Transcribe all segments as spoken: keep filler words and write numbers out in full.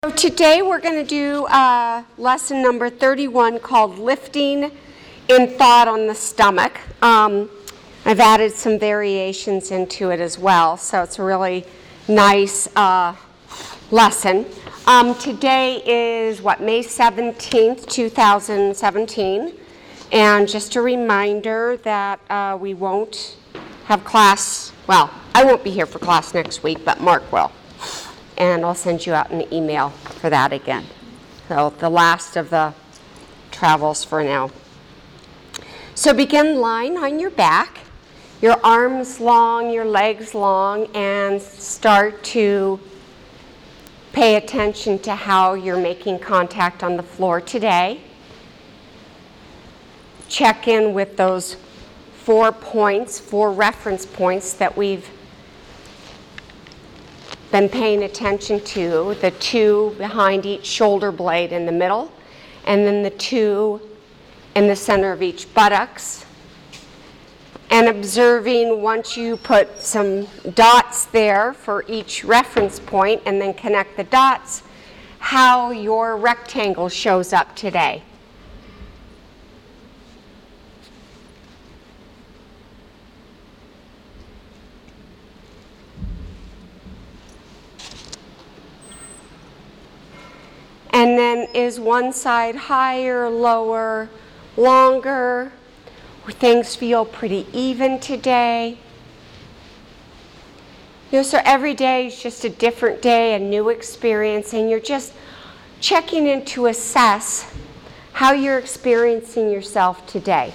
So today we're going to do uh, lesson number thirty-one called Lifting in Thought on the Stomach. Um, I've added some variations into it as well, so it's a really nice uh, lesson. Um, today is, what, May seventeenth, two thousand seventeen, and just a reminder that uh, we won't have class, well, I won't be here for class next week, but Mark will. And I'll send you out an email for that again. So the last of the travels for now. So begin lying on your back, your arms long, your legs long, and start to pay attention to how you're making contact on the floor today. Check in with those four points, four reference points that we've been paying attention to, the two behind each shoulder blade in the middle, and then the two in the center of each buttocks. And observing, once you put some dots there for each reference point and then connect the dots, how your rectangle shows up today. And then is one side higher, lower, longer? Things feel pretty even today. You know, so every day is just a different day, a new experience, and you're just checking in to assess how you're experiencing yourself today.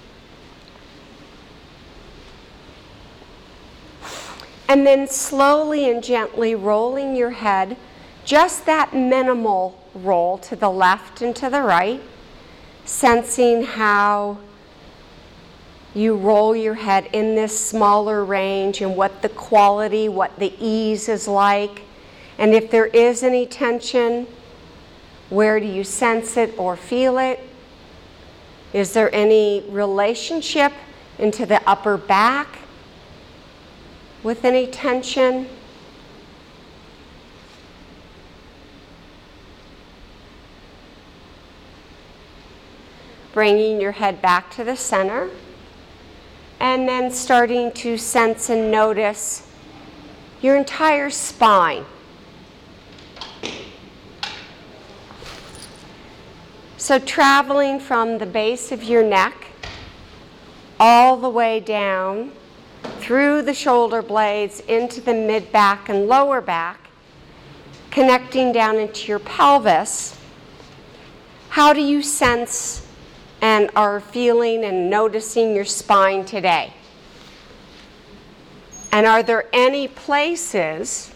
And then slowly and gently rolling your head, just that minimal roll to the left and to the right, sensing how you roll your head in this smaller range and what the quality, what the ease is like. And if there is any tension, where do you sense it or feel it? Is there any relationship into the upper back with any tension? Bringing your head back to the center, and then starting to sense and notice your entire spine. So traveling from the base of your neck all the way down through the shoulder blades into the mid-back and lower back, connecting down into your pelvis. How do you sense and are feeling and noticing your spine today? And are there any places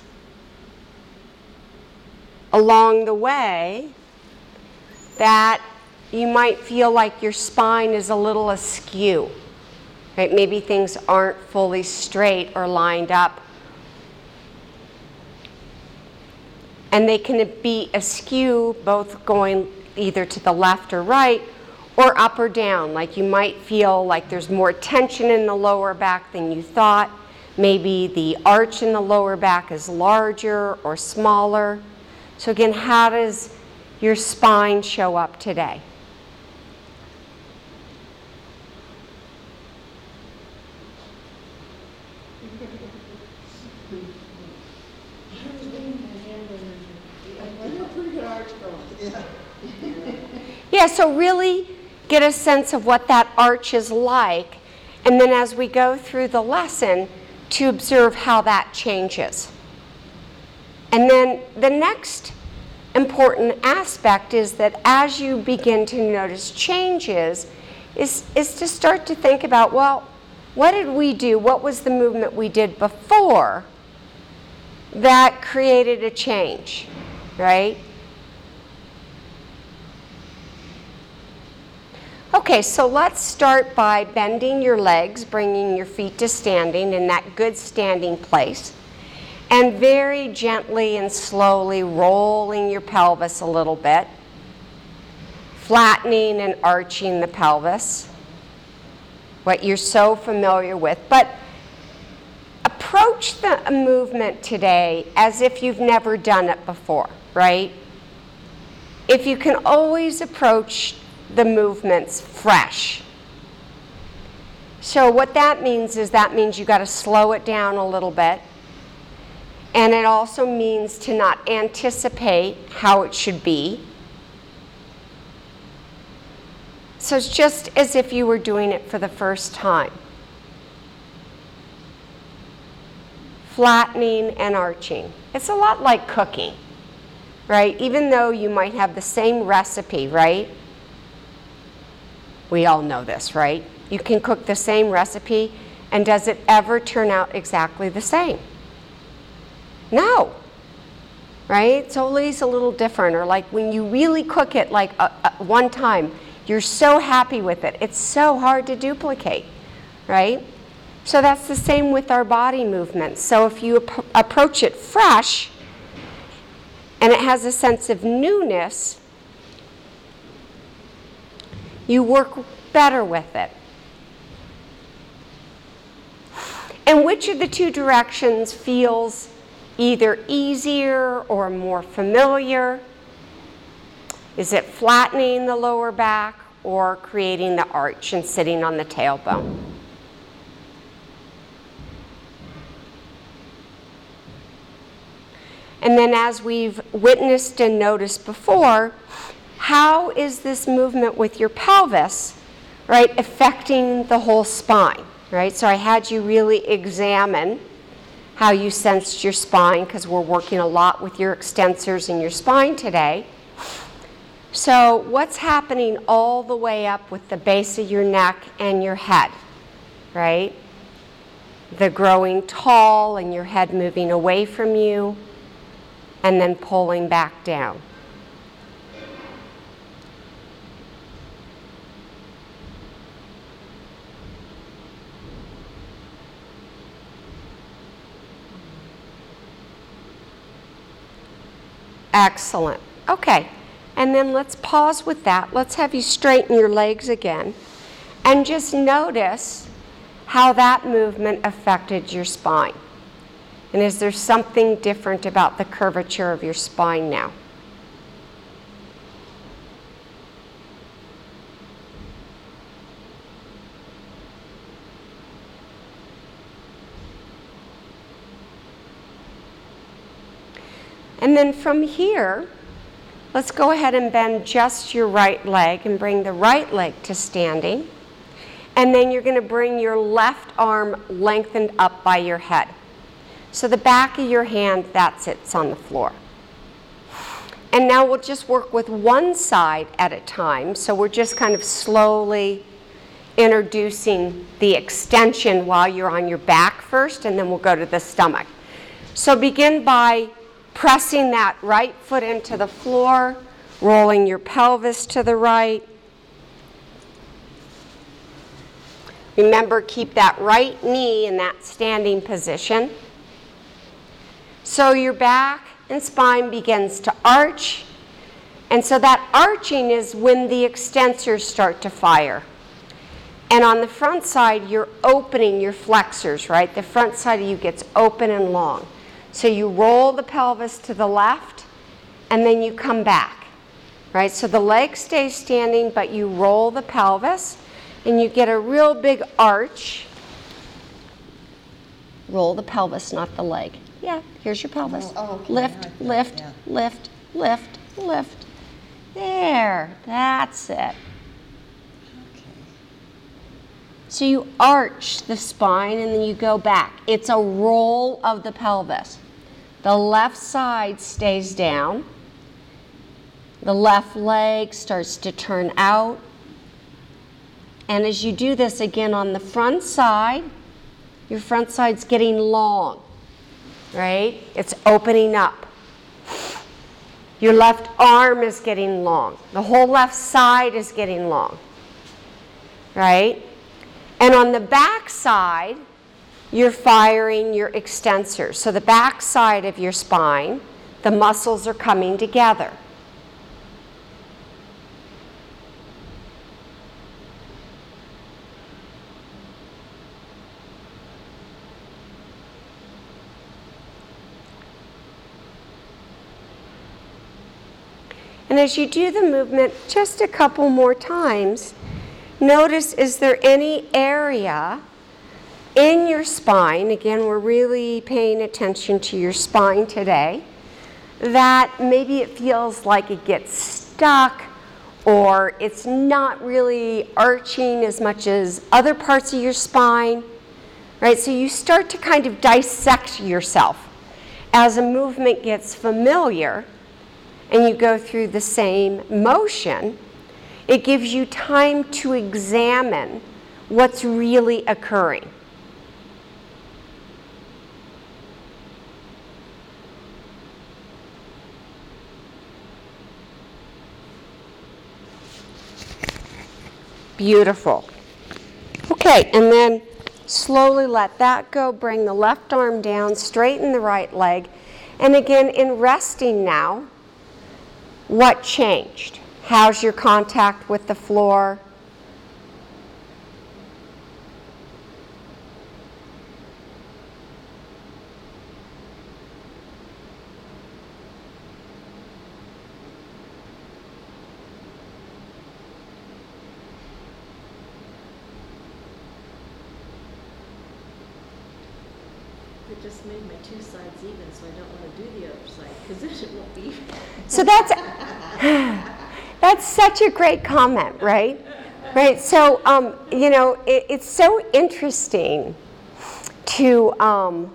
along the way that you might feel like your spine is a little askew? Right? Maybe things aren't fully straight or lined up. And they can be askew, both going either to the left or right, or up or down, like you might feel like there's more tension in the lower back than you thought. Maybe the arch in the lower back is larger or smaller. So again, how does your spine show up today? Yeah, so really get a sense of what that arch is like, and then as we go through the lesson, to observe how that changes. And then the next important aspect is that as you begin to notice changes, is, is to start to think about, well, what did we do? What was the movement we did before that created a change, right? Okay, so let's start by bending your legs, bringing your feet to standing in that good standing place, and very gently and slowly rolling your pelvis a little bit, flattening and arching the pelvis, what you're so familiar with. But approach the movement today as if you've never done it before, right? If you can always approach the movements fresh. So what that means is that means you got to slow it down a little bit. And it also means to not anticipate how it should be. So it's just as if you were doing it for the first time. Flattening and arching. It's a lot like cooking, right? Even though you might have the same recipe, right? We all know this, right? You can cook the same recipe, and does it ever turn out exactly the same? No, right? It's always a little different. Or like when you really cook it like a, a, one time, you're so happy with it. It's so hard to duplicate, right? So that's the same with our body movements. So if you ap- approach it fresh, and it has a sense of newness, you work better with it. And which of the two directions feels either easier or more familiar? Is it flattening the lower back or creating the arch and sitting on the tailbone? And then as we've witnessed and noticed before, how is this movement with your pelvis, right, affecting the whole spine, right? So I had you really examine how you sensed your spine, because we're working a lot with your extensors in your spine today. So what's happening all the way up with the base of your neck and your head, right? The growing tall and your head moving away from you and then pulling back down. Excellent. Okay, and then let's pause with that. Let's have you straighten your legs again and just notice how that movement affected your spine. And is there something different about the curvature of your spine now? And then from here, let's go ahead and bend just your right leg and bring the right leg to standing. And then you're going to bring your left arm lengthened up by your head. So the back of your hand, that's it, it's on the floor. And now we'll just work with one side at a time. So we're just kind of slowly introducing the extension while you're on your back first, and then we'll go to the stomach. So begin by pressing that right foot into the floor, rolling your pelvis to the right. Remember, keep that right knee in that standing position. So your back and spine begins to arch. And so that arching is when the extensors start to fire. And on the front side, you're opening your flexors, right? The front side of you gets open and long. So you roll the pelvis to the left, and then you come back, right? So the leg stays standing, but you roll the pelvis, and you get a real big arch. Roll the pelvis, not the leg. Yeah, here's your pelvis. Oh, okay. Lift, Right. lift, Yeah. lift, lift, lift. There, that's it. Okay. So you arch the spine and then you go back. It's a roll of the pelvis. The left side stays down. The left leg starts to turn out. And as you do this again on the front side, your front side's getting long, right? It's opening up. Your left arm is getting long. The whole left side is getting long, right? And on the back side, you're firing your extensors. So the back side of your spine, the muscles are coming together. And as you do the movement just a couple more times, notice, is there any area in your spine, again, we're really paying attention to your spine today, that maybe it feels like it gets stuck or it's not really arching as much as other parts of your spine, right? So you start to kind of dissect yourself as a movement gets familiar and you go through the same motion. It gives you time to examine what's really occurring. Beautiful. Okay, and then slowly let that go. Bring the left arm down, straighten the right leg. And again, in resting now, what changed? How's your contact with the floor? It just made my two sides even, so I don't want to do the other side, because then it won't be even. So that's, that's such a great comment, right? Right, so, um, you know, it, it's so interesting to, um,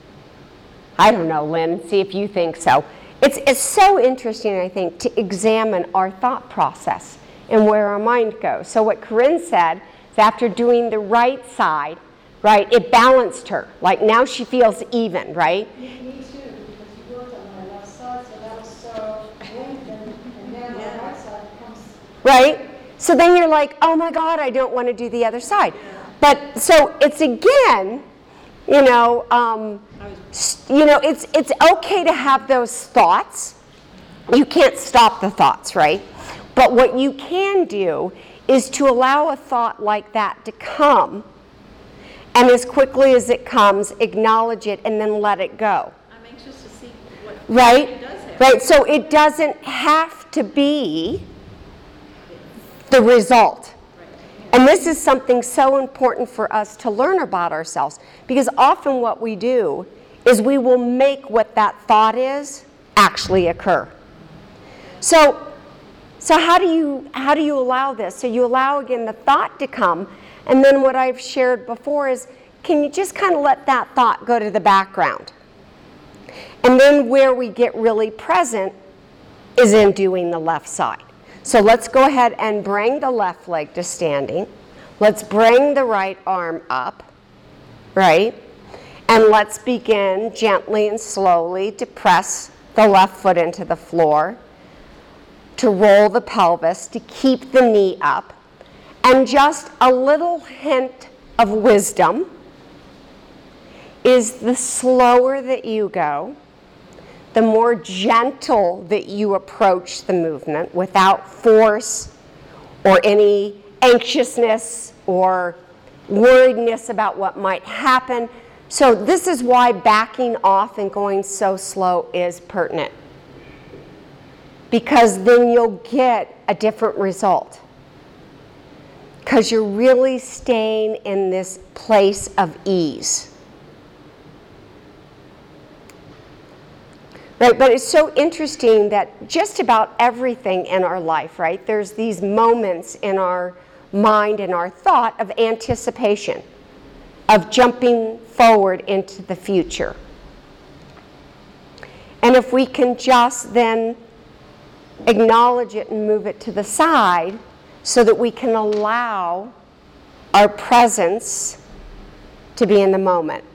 I don't know, Lynn, see if you think so. It's, it's so interesting, I think, to examine our thought process and where our mind goes. So what Corinne said is after doing the right side, right, it balanced her. Like now she feels even, right? Me, me too, because you worked on my left side, so that was so lengthened, and then Yeah. my right side comes. Right? So then you're like, oh my God, I don't want to do the other side. But so it's again, you know, um, s- you know, it's it's okay to have those thoughts. You can't stop the thoughts, right? But what you can do is to allow a thought like that to come, and as quickly as it comes, acknowledge it and then let it go. I'm anxious to see what Right? it does have. Right, so it doesn't have to be the result. And this is something so important for us to learn about ourselves, because often what we do is we will make what that thought is actually occur. So, so how do you how do you allow this? So you allow again the thought to come, and then what I've shared before is, can you just kind of let that thought go to the background? And then where we get really present is in doing the left side. So let's go ahead and bring the left leg to standing. Let's bring the right arm up, right? And let's begin gently and slowly to press the left foot into the floor, to roll the pelvis, to keep the knee up. And just a little hint of wisdom is the slower that you go, the more gentle that you approach the movement without force or any anxiousness or worriedness about what might happen. So this is why backing off and going so slow is pertinent, because then you'll get a different result, because you're really staying in this place of ease. Right, but it's so interesting that just about everything in our life, right, there's these moments in our mind and our thought of anticipation, of jumping forward into the future. And if we can just then acknowledge it and move it to the side so that we can allow our presence to be in the moment.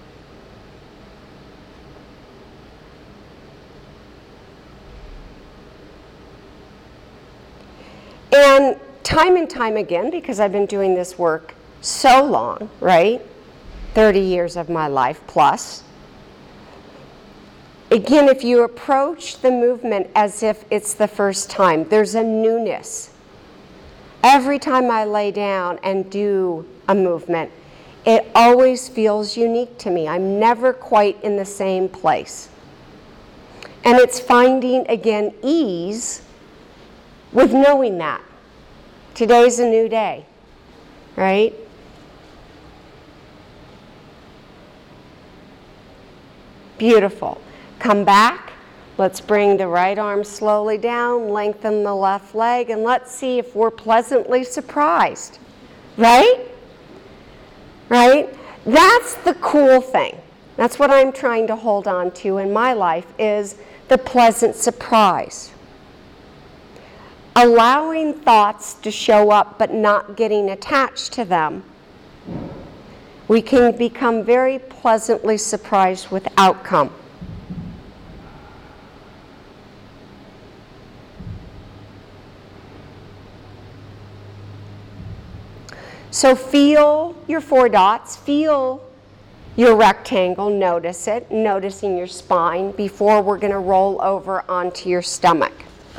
And time and time again, because I've been doing this work so long, right? thirty years of my life plus. Again, if you approach the movement as if it's the first time, there's a newness. Every time I lay down and do a movement, it always feels unique to me. I'm never quite in the same place. And it's finding, again, ease with knowing that. Today's a new day, right? Beautiful. Come back. Let's bring the right arm slowly down, lengthen the left leg, and let's see if we're pleasantly surprised, right? Right? That's the cool thing. That's what I'm trying to hold on to in my life, is the pleasant surprise. Allowing thoughts to show up but not getting attached to them, we can become very pleasantly surprised with outcome. So feel your four dots, feel your rectangle, notice it, noticing your spine before we're going to roll over onto your stomach.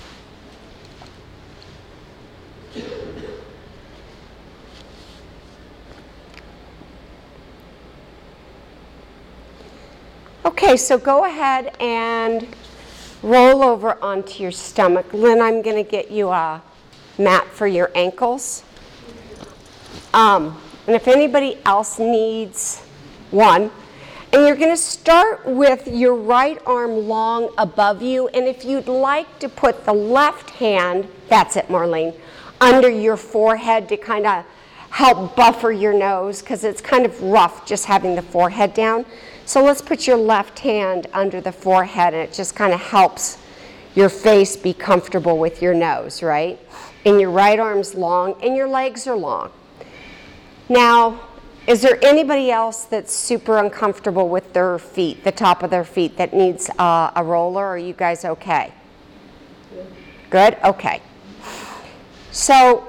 Okay, so go ahead and roll over onto your stomach. Lynn, I'm going to get you a mat for your ankles. Um, and if anybody else needs one, and you're going to start with your right arm long above you, and if you'd like to put the left hand, that's it, Marlene, under your forehead to kind of help buffer your nose, because it's kind of rough just having the forehead down. So let's put your left hand under the forehead, and it just kind of helps your face be comfortable with your nose, right? And your right arm's long, and your legs are long. Now, is there anybody else that's super uncomfortable with their feet, the top of their feet, that needs uh, a roller? Are you guys okay? Good. Good? Okay. So,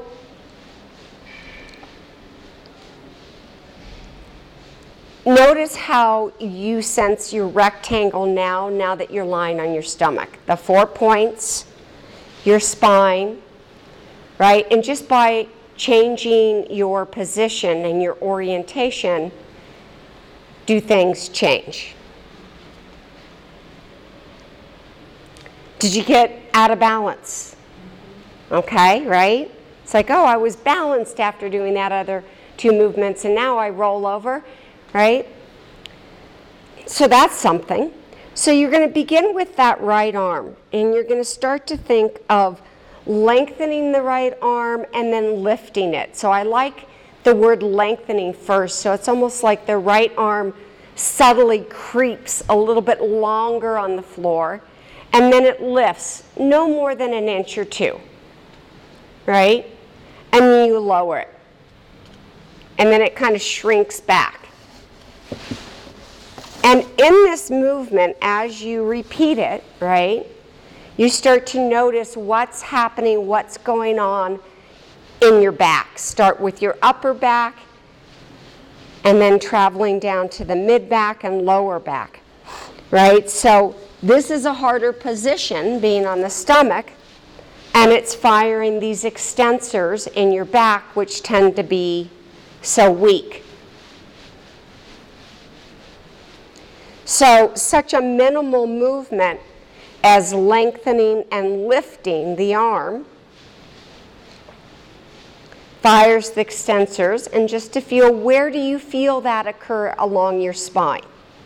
notice how you sense your rectangle now, now that you're lying on your stomach. The four points, your spine, right? And just by changing your position and your orientation, do things change? Did you get out of balance? Okay, right? It's like, oh, I was balanced after doing that other two movements, and now I roll over, right? So that's something. So you're going to begin with that right arm, and you're going to start to think of lengthening the right arm and then lifting it. So I like the word lengthening first. So it's almost like the right arm subtly creeps a little bit longer on the floor, and then it lifts no more than an inch or two, right? And then you lower it. And then it kind of shrinks back. And in this movement, as you repeat it, right, you start to notice what's happening, what's going on in your back. Start with your upper back, and then traveling down to the mid back and lower back, right? So this is a harder position, being on the stomach, and it's firing these extensors in your back, which tend to be so weak. So such a minimal movement as lengthening and lifting the arm fires the extensors, and just to feel, where do you feel that occur along your spine?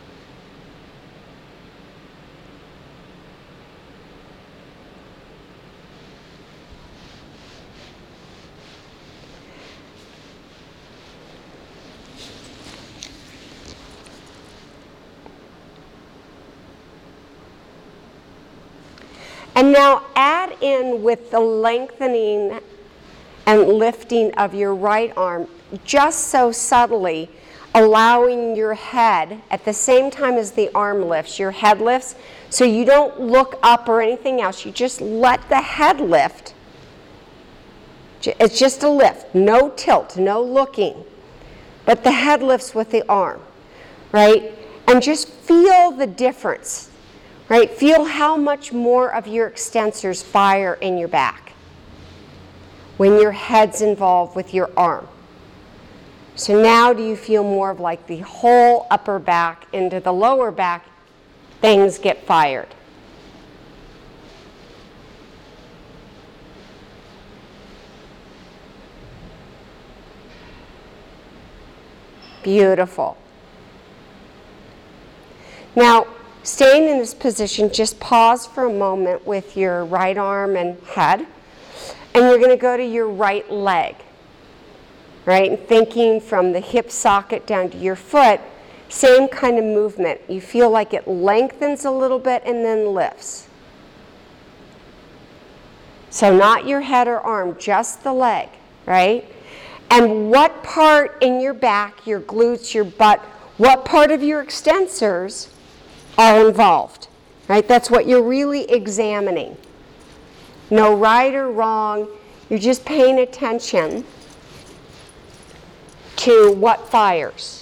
And now add in with the lengthening and lifting of your right arm, just so subtly, allowing your head, at the same time as the arm lifts, your head lifts, so you don't look up or anything else. You just let the head lift. It's just a lift, no tilt, no looking. But the head lifts with the arm, right? And just feel the difference. Right? Feel how much more of your extensors fire in your back when your head's involved with your arm. So now do you feel more of like the whole upper back into the lower back, things get fired. Beautiful. Now, staying in this position, just pause for a moment with your right arm and head, and you're going to go to your right leg, right? And thinking from the hip socket down to your foot, same kind of movement. You feel like it lengthens a little bit and then lifts. So not your head or arm, just the leg, right? And what part in your back, your glutes, your butt, what part of your extensors are involved, right? That's what you're really examining. No right or wrong. You're just paying attention to what fires.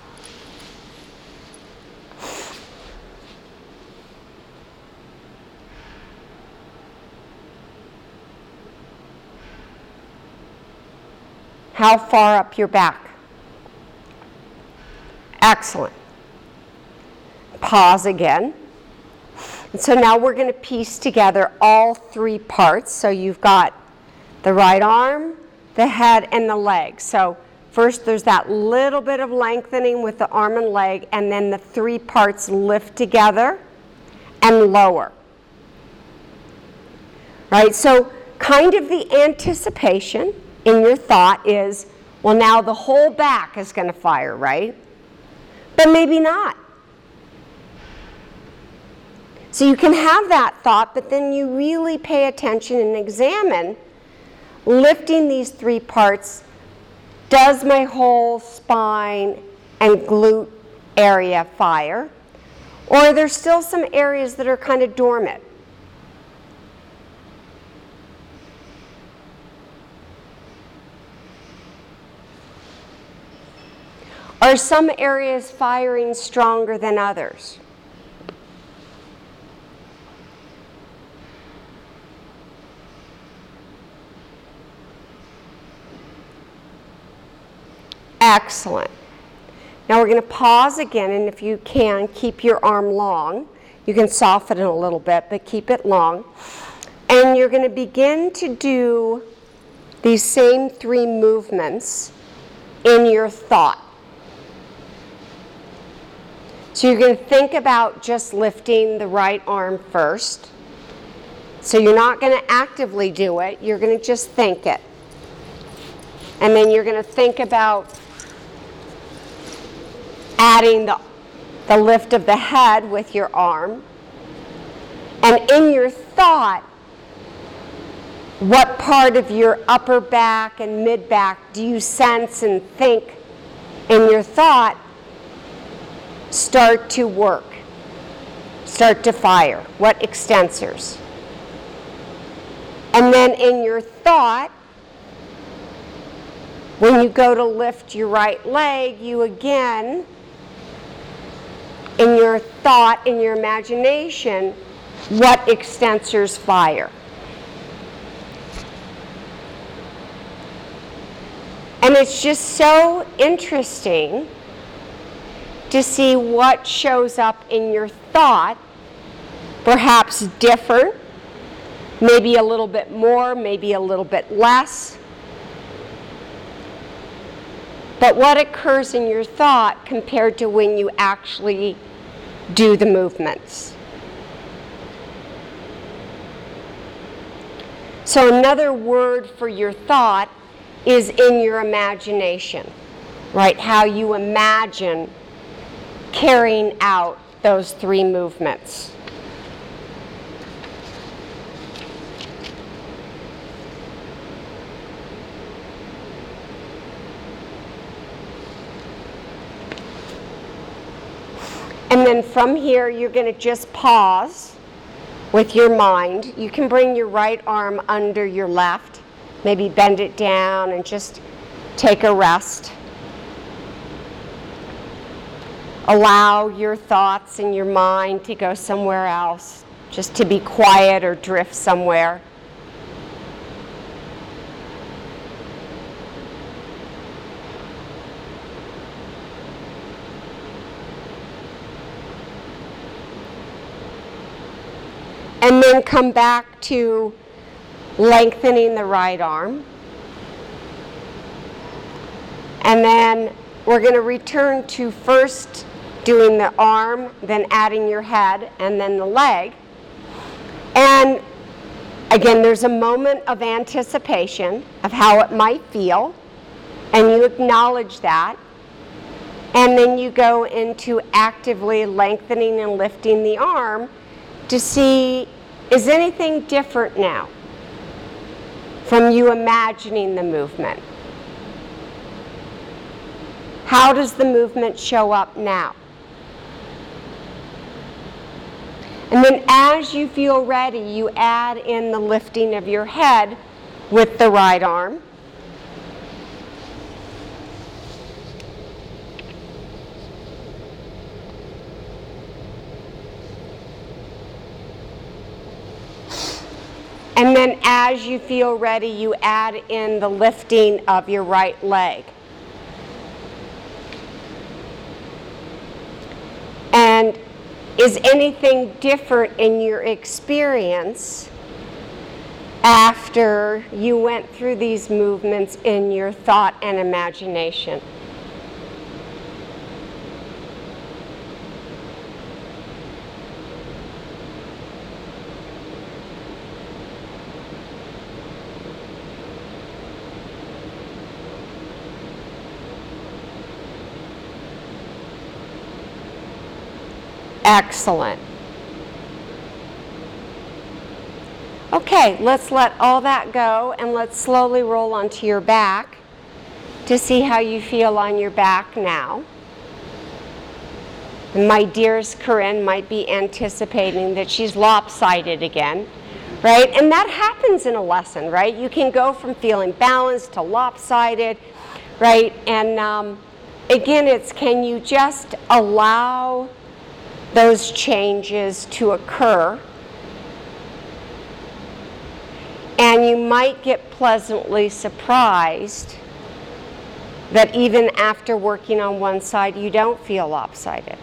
How far up your back? Excellent. Pause again. And so now we're going to piece together all three parts. So you've got the right arm, the head, and the leg. So first there's that little bit of lengthening with the arm and leg, and then the three parts lift together and lower. Right? So kind of the anticipation in your thought is, well, now the whole back is going to fire, right? But maybe not. So you can have that thought, but then you really pay attention and examine, lifting these three parts, does my whole spine and glute area fire? Or are there still some areas that are kind of dormant? Are some areas firing stronger than others? Excellent. Now we're going to pause again, and if you can, keep your arm long. You can soften it a little bit, but keep it long. And you're going to begin to do these same three movements in your thought. So you're going to think about just lifting the right arm first. So you're not going to actively do it, you're going to just think it. And then you're going to think about adding the, the lift of the head with your arm. And in your thought, what part of your upper back and mid back do you sense and think in your thought start to work, start to fire? What extensors? And then in your thought, when you go to lift your right leg, you again, in your thought, in your imagination, what extensors fire? And it's just so interesting to see what shows up in your thought, perhaps different, maybe a little bit more, maybe a little bit less. But what occurs in your thought compared to when you actually do the movements? So another word for your thought is in your imagination, right? How you imagine carrying out those three movements. And then from here, you're going to just pause with your mind. You can bring your right arm under your left, maybe bend it down and just take a rest. Allow your thoughts and your mind to go somewhere else, just to be quiet or drift somewhere. And then come back to lengthening the right arm. And then we're going to return to first doing the arm, then adding your head, and then the leg. And again, there's a moment of anticipation of how it might feel, and you acknowledge that. And then you go into actively lengthening and lifting the arm to see, is anything different now from you imagining the movement? How does the movement show up now? And then as you feel ready, you add in the lifting of your head with the right arm. And then as you feel ready, you add in the lifting of your right leg. And is anything different in your experience after you went through these movements in your thought and imagination? Excellent. Okay, let's let all that go and let's slowly roll onto your back to see how you feel on your back now. And my dearest Corinne might be anticipating that she's lopsided again, right? And that happens in a lesson, right? You can go from feeling balanced to lopsided, right? And um, again, it's can you just allow those changes to occur, and you might get pleasantly surprised that even after working on one side, you don't feel lopsided.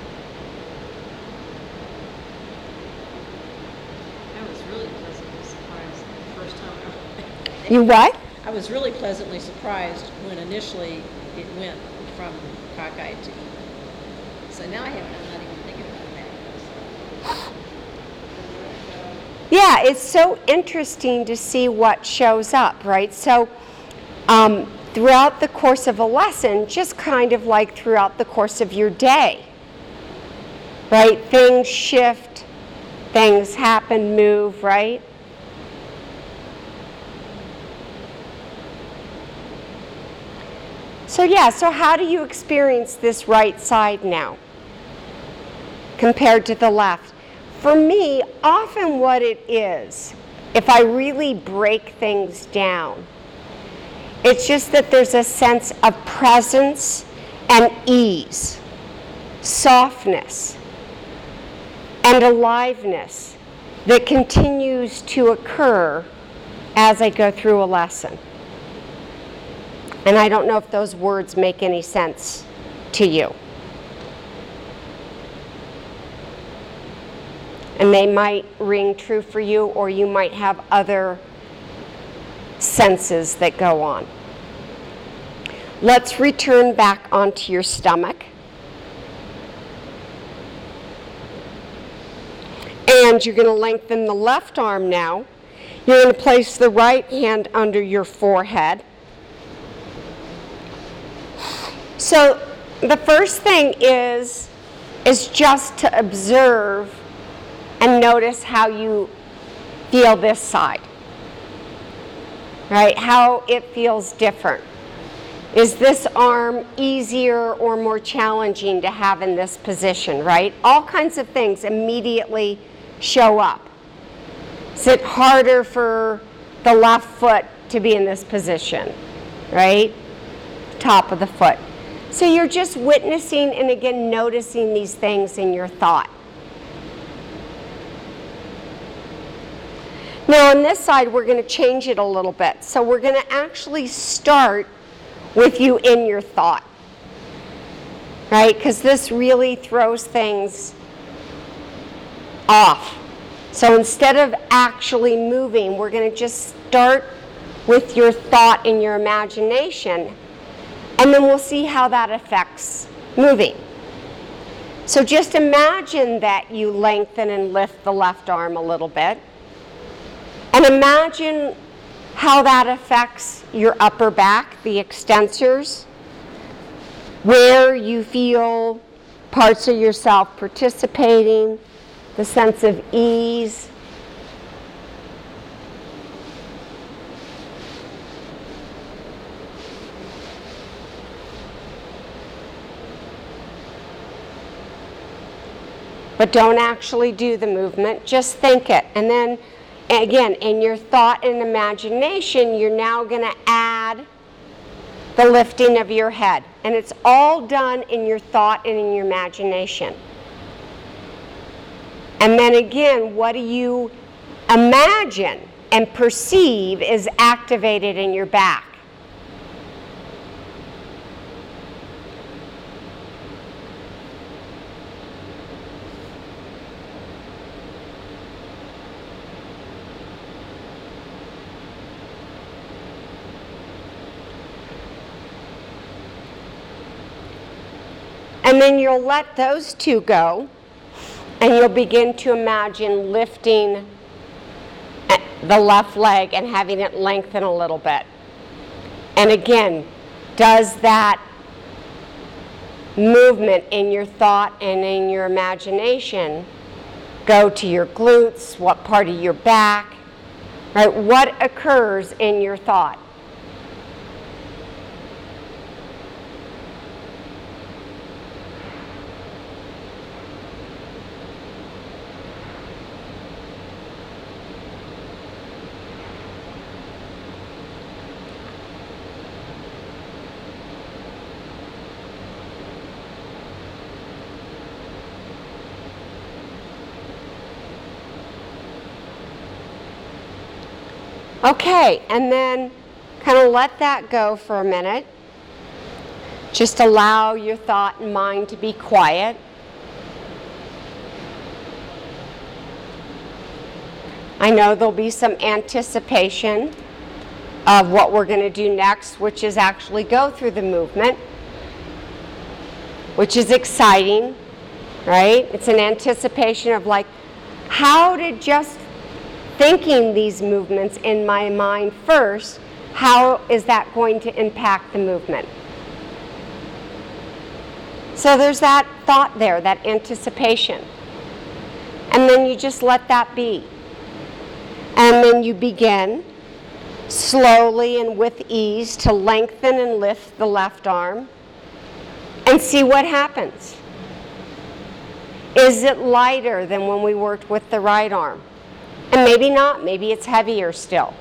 I was really pleasantly surprised the first time. I- You what? I was really pleasantly surprised when initially it went from cockeyed to even. So now I haven't, I'm not even thinking about that. Yeah, it's so interesting to see what shows up, right? So um, throughout the course of a lesson, just kind of like throughout the course of your day, right? Things shift, things happen, move, right? So yeah, so how do you experience this right side now compared to the left? For me, often what it is, if I really break things down, it's just that there's a sense of presence and ease, softness, and aliveness that continues to occur as I go through a lesson. And I don't know if those words make any sense to you. And they might ring true for you, or you might have other senses that go on. Let's return back onto your stomach. And you're going to lengthen the left arm now. You're going to place the right hand under your forehead. So the first thing is, is just to observe and notice how you feel this side, right? How it feels different. Is this arm easier or more challenging to have in this position, right? All kinds of things immediately show up. Is it harder for the left foot to be in this position, right? Top of the foot. So you're just witnessing and again noticing these things in your thought. Now on this side, we're going to change it a little bit. So we're going to actually start with you in your thought, right? Because this really throws things off. So instead of actually moving, we're going to just start with your thought and your imagination And then we'll see how that affects moving. So just imagine that you lengthen and lift the left arm a little bit. And imagine how that affects your upper back, the extensors, where you feel parts of yourself participating, the sense of ease. But don't actually do the movement, just think it. And then, again, in your thought and imagination, you're now going to add the lifting of your head. And it's all done in your thought and in your imagination. And then again, what do you imagine and perceive is activated in your back? And then you'll let those two go, and you'll begin to imagine lifting the left leg and having it lengthen a little bit. And again, does that movement in your thought and in your imagination go to your glutes, what part of your back, right? What occurs in your thought? Okay, and then kind of let that go for a minute. Just allow your thought and mind to be quiet. I know there'll be some anticipation of what we're going to do next, which is actually go through the movement, which is exciting, right? It's an anticipation of like, how did just thinking these movements in my mind first, how is that going to impact the movement? So there's that thought there, that anticipation. And then you just let that be. And then you begin slowly and with ease to lengthen and lift the left arm and see what happens. Is it lighter than when we worked with the right arm? And maybe not, maybe it's heavier still.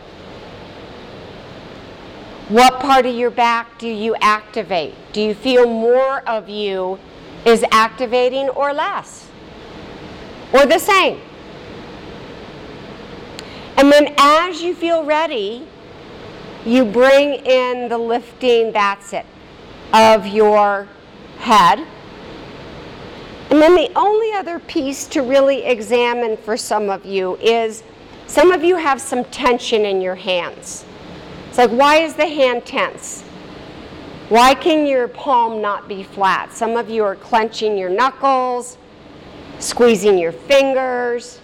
What part of your back do you activate? Do you feel more of you is activating or less? Or the same? And then as you feel ready, you bring in the lifting, that's it, of your head. And then the only other piece to really examine for some of you is some of you have some tension in your hands. It's like, why is the hand tense? Why can your palm not be flat? Some of you are clenching your knuckles, squeezing your fingers.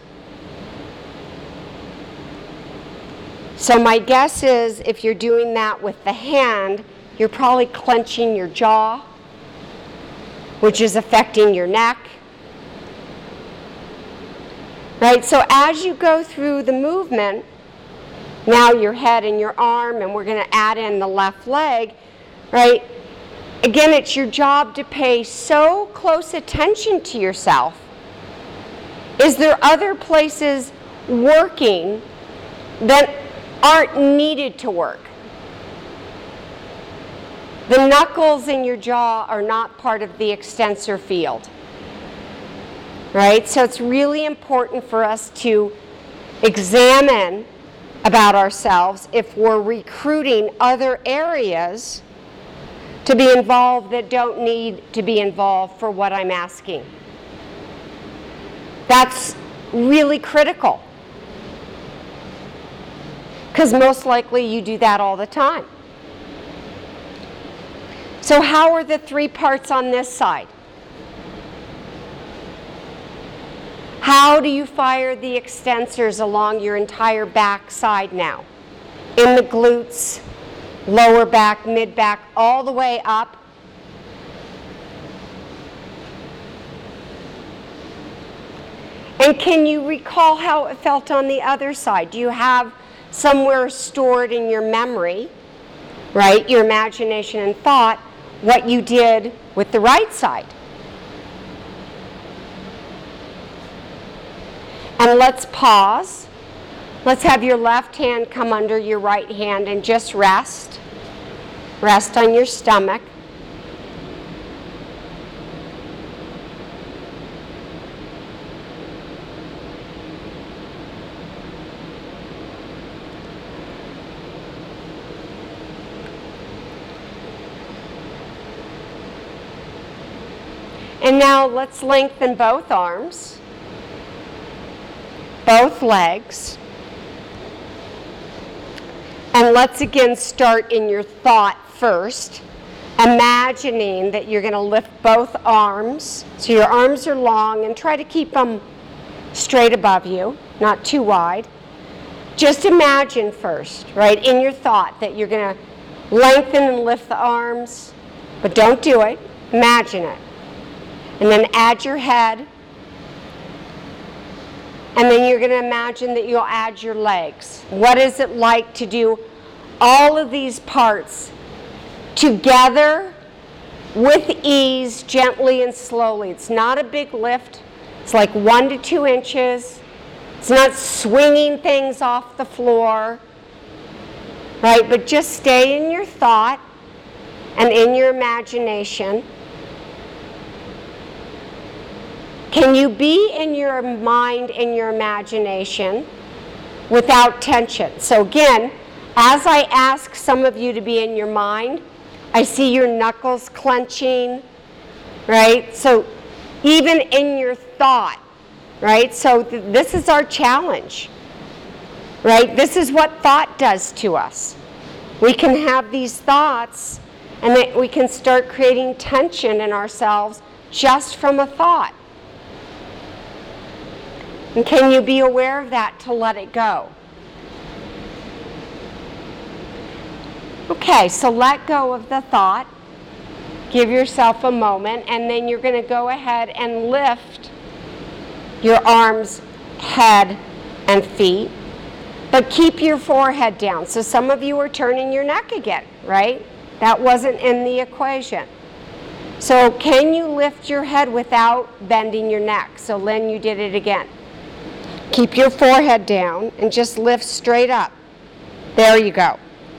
So my guess is if you're doing that with the hand, you're probably clenching your jaw, which is affecting your neck. Right? So as you go through the movement, now your head and your arm, and we're going to add in the left leg, right? Again, it's your job to pay so close attention to yourself. Is there other places working that aren't needed to work? The knuckles in your jaw are not part of the extensor field, right? So it's really important for us to examine about ourselves if we're recruiting other areas to be involved that don't need to be involved for what I'm asking. That's really critical, because most likely you do that all the time. So how are the three parts on this side? How do you fire the extensors along your entire back side now? In the glutes, lower back, mid back, all the way up. And can you recall how it felt on the other side? Do you have somewhere stored in your memory, right, your imagination and thought, what you did with the right side? And let's pause. Let's have your left hand come under your right hand and just rest. Rest on your stomach. And now let's lengthen both arms, both legs. And let's again start in your thought first, imagining that you're going to lift both arms. So your arms are long and try to keep them straight above you, not too wide. Just imagine first, right, in your thought that you're going to lengthen and lift the arms, but don't do it. Imagine it. And then add your head. And then you're going to imagine that you'll add your legs. What is it like to do all of these parts together with ease, gently and slowly? It's not a big lift. It's like one to two inches. It's not swinging things off the floor, right? But just stay in your thought and in your imagination. Can you be in your mind and your imagination without tension? So again, as I ask some of you to be in your mind, I see your knuckles clenching, right? So even in your thought, right? So th- this is our challenge, right? This is what thought does to us. We can have these thoughts and then we can start creating tension in ourselves just from a thought. And can you be aware of that to let it go? Okay, so let go of the thought. Give yourself a moment, and then you're going to go ahead and lift your arms, head, and feet. But keep your forehead down. So some of you are turning your neck again, right? That wasn't in the equation. So can you lift your head without bending your neck? So Lynn, you did it again. Keep your forehead down and just lift straight up. There you go.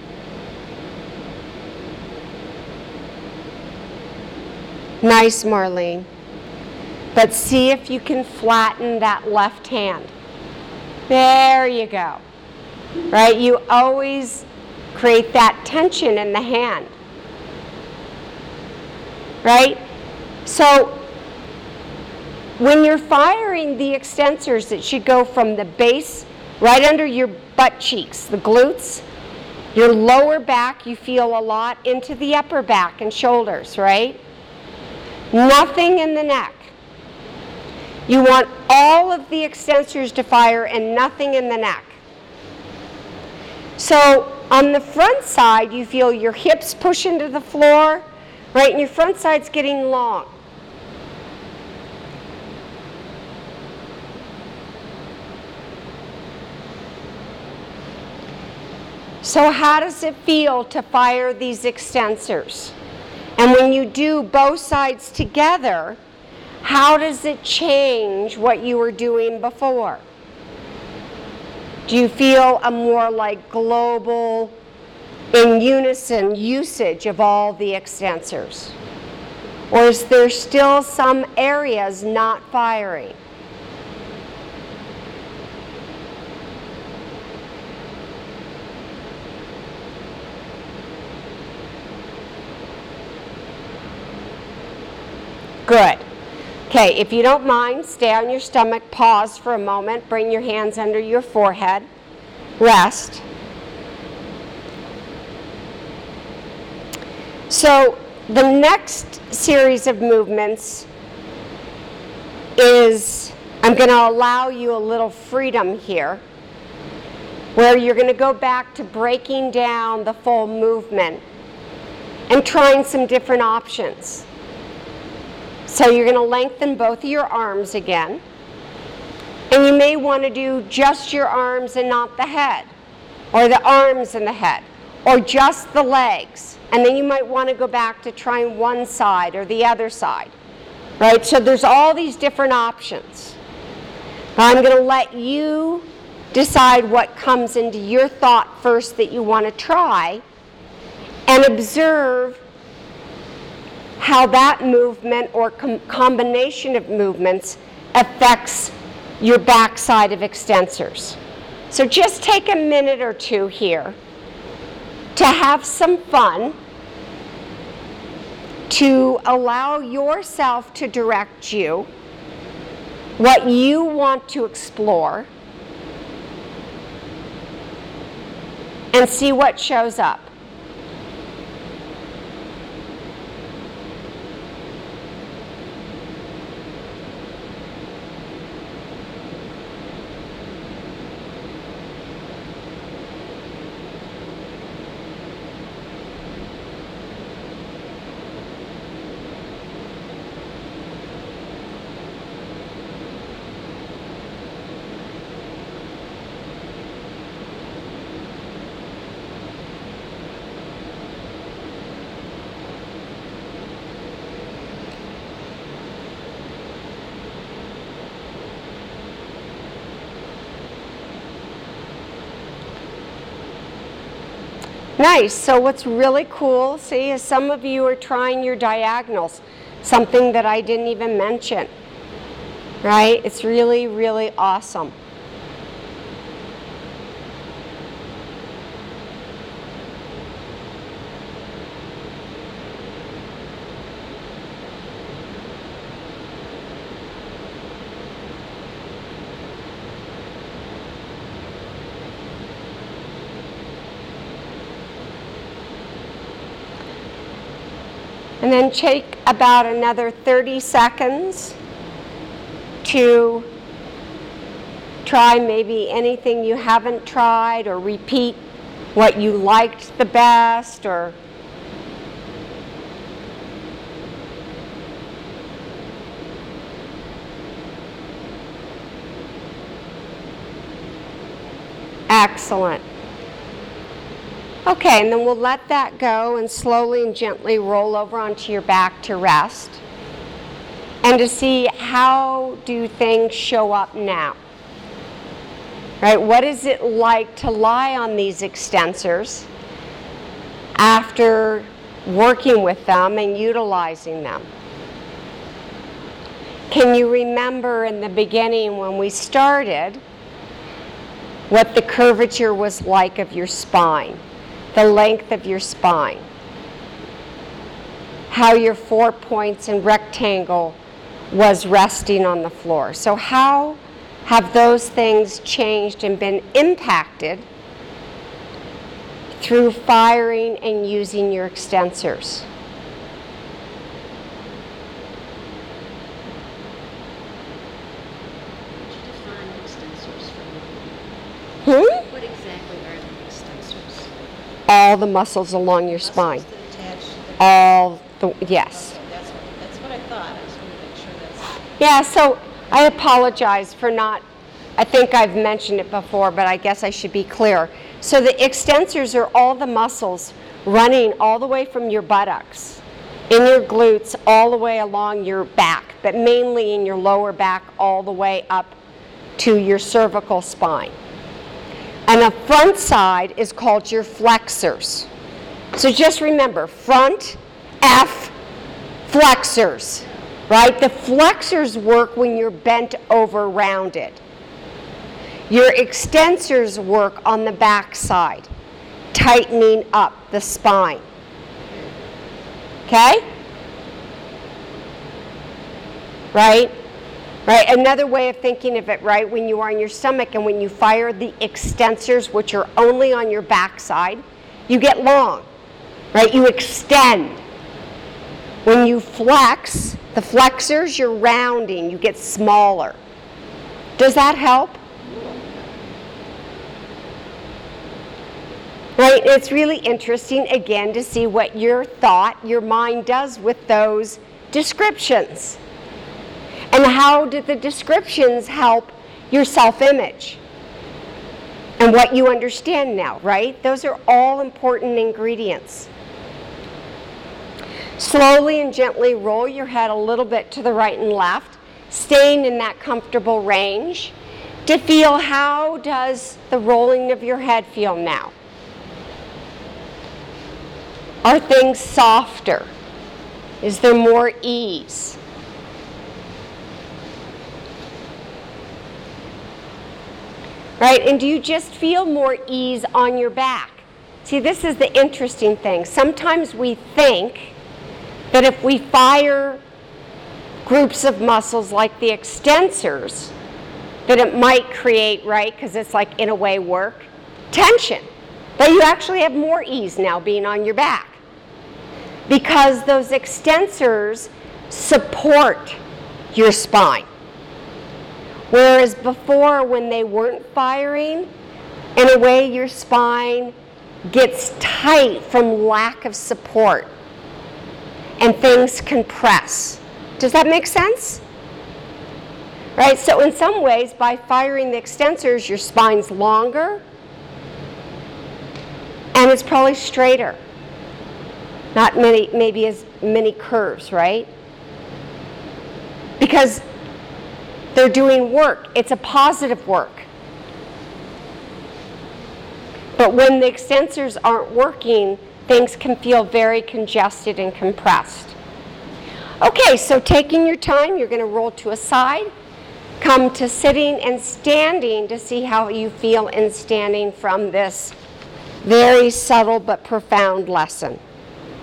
Nice, Marlene. But see if you can flatten that left hand. There you go. Right? You always create that tension in the hand. Right? So when you're firing the extensors, it should go from the base right under your butt cheeks, the glutes, your lower back, you feel a lot, into the upper back and shoulders, right? Nothing in the neck. You want all of the extensors to fire and nothing in the neck. So on the front side, you feel your hips push into the floor, right? And your front side's getting long. So how does it feel to fire these extensors? And when you do both sides together, how does it change what you were doing before? Do you feel a more like global, in unison usage of all the extensors? Or is there still some areas not firing? Good. Okay, if you don't mind, stay on your stomach, pause for a moment, bring your hands under your forehead, rest. So the next series of movements is, I'm going to allow you a little freedom here, where you're going to go back to breaking down the full movement and trying some different options. So you're going to lengthen both of your arms again. And you may want to do just your arms and not the head, or the arms and the head, or just the legs. And then you might want to go back to trying one side or the other side, right? So there's all these different options. I'm going to let you decide what comes into your thought first that you want to try, and observe how that movement or com- combination of movements affects your backside of extensors. So just take a minute or two here to have some fun, to allow yourself to direct you, what you want to explore, and see what shows up. Nice. So what's really cool, see, is some of you are trying your diagonals, something that I didn't even mention, right? It's really, really awesome. And then take about another thirty seconds to try maybe anything you haven't tried, or repeat what you liked the best, or excellent. Okay, and then we'll let that go and slowly and gently roll over onto your back to rest, and to see how do things show up now. Right? What is it like to lie on these extensors after working with them and utilizing them? Can you remember in the beginning when we started what the curvature was like of your spine? The length of your spine, how your four points and rectangle was resting on the floor. So how have those things changed and been impacted through firing and using your extensors? Define extensors for me. Hmm? What exactly are the extensors? All the muscles along your spine. Muscles that attach to the- All the, yes. Okay, that's what, that's what I thought. I just wanted to make sure that's. Yeah, so I apologize for not, I think I've mentioned it before, but I guess I should be clear. So the extensors are all the muscles running all the way from your buttocks, in your glutes, all the way along your back, but mainly in your lower back, all the way up to your cervical spine. And the front side is called your flexors. So just remember, front, F, flexors, right? The flexors work when you're bent over rounded. Your extensors work on the back side, tightening up the spine. Okay? Right? Right, another way of thinking of it, right, when you are on your stomach and when you fire the extensors, which are only on your backside, you get long, right? You extend. When you flex, the flexors, you're rounding, you get smaller. Does that help? Right, it's really interesting, again, to see what your thought, your mind does with those descriptions. And how did the descriptions help your self-image? And what you understand now, right? Those are all important ingredients. Slowly and gently roll your head a little bit to the right and left, staying in that comfortable range to feel how does the rolling of your head feel now. Are things softer? Is there more ease? Right, and do you just feel more ease on your back? See, this is the interesting thing. Sometimes we think that if we fire groups of muscles like the extensors, that it might create, right, because it's like in a way work, tension. That you actually have more ease now being on your back. Because those extensors support your spine. Whereas before, when they weren't firing, in a way your spine gets tight from lack of support and things compress. Does that make sense? Right, so in some ways, by firing the extensors, your spine's longer and it's probably straighter. Not many, maybe as many curves, right? Because they're doing work. It's a positive work. But when the extensors aren't working, things can feel very congested and compressed. Okay, so taking your time, you're going to roll to a side, come to sitting and standing to see how you feel in standing from this very subtle but profound lesson.